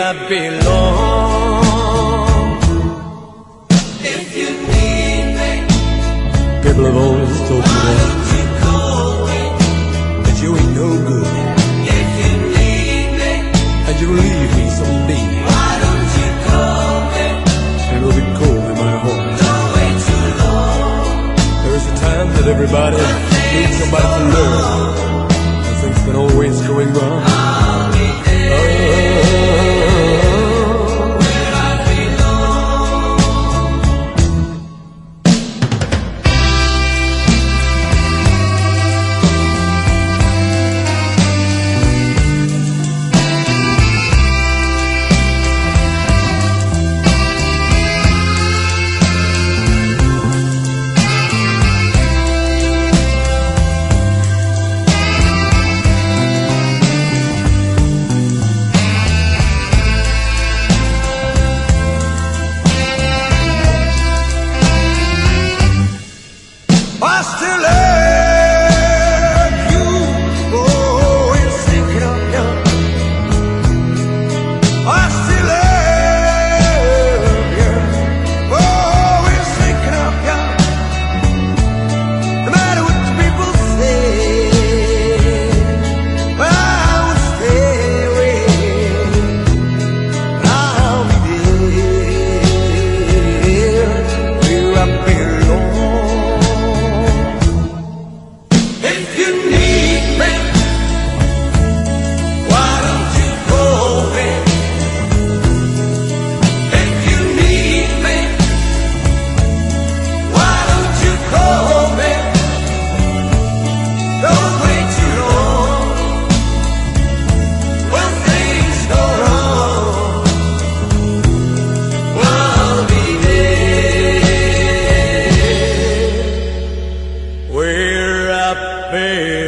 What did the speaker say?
I belong. If you need me, people have always told me that you ain't no good. If you need me, and you leave me someday, why don't you call me? It'll be cold in my heart. Don't wait too long. There's a time that everybody needs somebody to learn. And things been always going wrong. I'll be there. Where I belong.